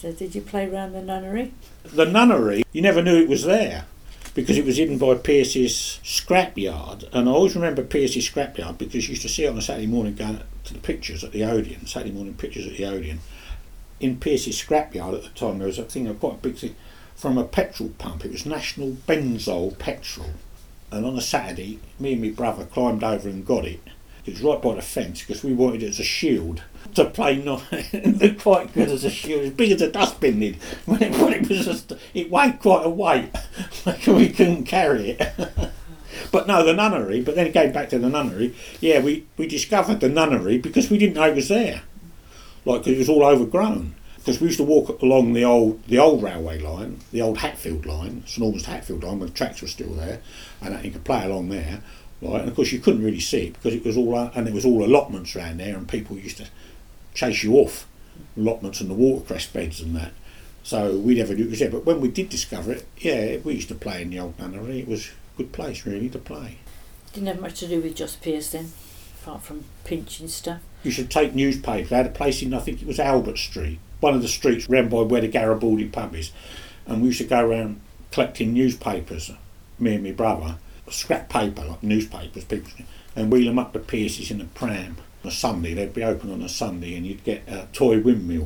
So did you play round the nunnery? The nunnery, you never knew it was there because it was hidden by Pierce's scrapyard. And I always remember Pierce's scrapyard because you used to see it on a Saturday morning going to the pictures at the Odeon, Saturday morning pictures at the Odeon. In Pierce's scrapyard at the time, there was a thing, quite a big thing, from a petrol pump. It was National Benzol Petrol. And on a Saturday, me and my brother climbed over and got it. It was right by the fence because we wanted it as a shield to play. It looked quite good as a shield, as big as a dustbin did. When it was just, it weighed quite a weight. We couldn't carry it. But no, the nunnery. But then it came back to the nunnery. Yeah, we discovered the nunnery because we didn't know it was there. Like, 'cause it was all overgrown. Because we used to walk along the old railway line, the old Hatfield line, St Albans Hatfield line, when the tracks were still there, and you could play along there. Right, and of course you couldn't really see it because it was all allotments around there, and people used to chase you off allotments and the watercress beds and that. So we never knew it was there. But when we did discover it, yeah, we used to play in the old nunnery. It was a good place really to play. Didn't have much to do with Jos Pierce then, apart from pinching stuff. You should take newspapers. They had a place in, I think it was Albert Street, one of the streets round by where the Garibaldi pub is, and we used to go around collecting newspapers, me and my brother. Scrap paper, like newspapers, people, and wheel them up to Pierce's in a pram. On a Sunday, they'd be open on a Sunday, and you'd get a toy windmill.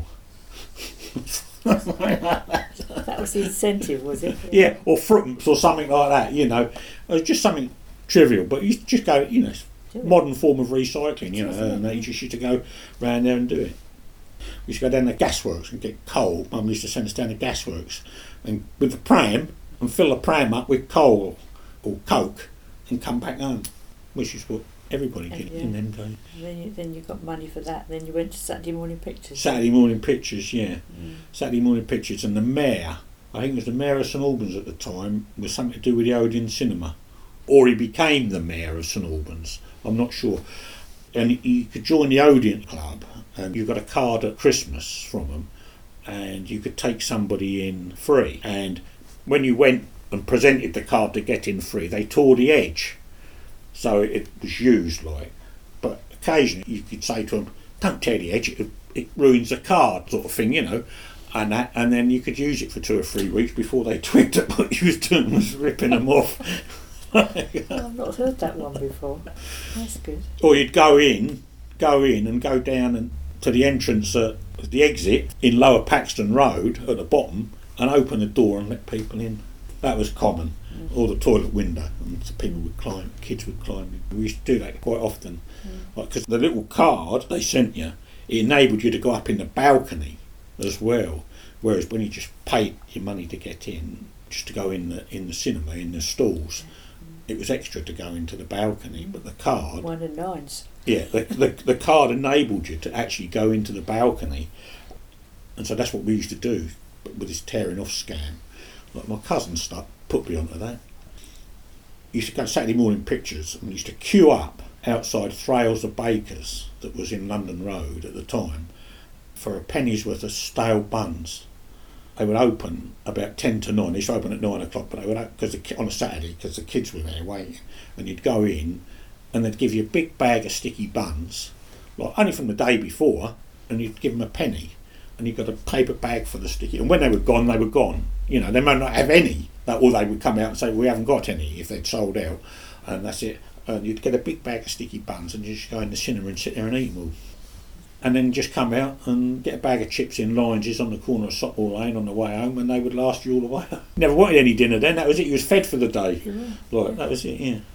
That was the incentive, was it? Yeah, or fruitments or something like that. You know, it was just something trivial, but you just go, you know, modern form of recycling. You know, and they just used to go round there and do it. We used to go down the gasworks and get coal. Mum used to send us down the gasworks, and with the pram, and fill the pram up with coal or coke and come back home, which is what everybody did in them days. Then you got money for that. Then you went to Saturday morning pictures. Saturday morning pictures, yeah. Saturday morning pictures, and the mayor, I think it was the mayor of St Albans at the time, was something to do with the Odeon Cinema, or he became the mayor of St Albans. I'm not sure. And you could join the Odeon Club, and you got a card at Christmas from them, and you could take somebody in free. And when you went and presented the card to get in free, they tore the edge, so it was used like. But occasionally you could say to them, "Don't tear the edge; it ruins the card," sort of thing, you know. And then you could use it for 2 or 3 weeks before they twigged that what you was doing was ripping them off. I've not heard that one before. That's good. Or you'd go in and go down and to the entrance at the exit in Lower Paxton Road at the bottom, and open the door and let people in. That was common. Or the toilet window, and people would climb, kids would climb. We used to do that quite often. Because the little card they sent you, it enabled you to go up in the balcony as well. Whereas when you just paid your money to get in, just to go in the cinema, in the stalls, it was extra to go into the balcony. But the card... 1 and 9s. Yeah, the card enabled you to actually go into the balcony. And so that's what we used to do with this tearing off scam. Like my cousin put me onto that. Used to go Saturday morning pictures and used to queue up outside Thrales the Baker's that was in London Road at the time for a penny's worth of stale buns. They would open about 10 to 9. They used to open at 9 o'clock, but they would open on a Saturday because the kids were there waiting. And you'd go in and they'd give you a big bag of sticky buns, like only from the day before, and you'd give them a penny. And you got a paper bag for the sticky. And when they were gone, they were gone. You know, they might not have any. Or they would come out and say, "We haven't got any," if they'd sold out. And that's it. And you'd get a big bag of sticky buns and you just go in the cinema and sit there and eat them all. And then just come out and get a bag of chips in Lines's on the corner of Sotwell Lane on the way home, and they would last you all the way home. Never wanted any dinner then. That was it. You was fed for the day. That was it, yeah.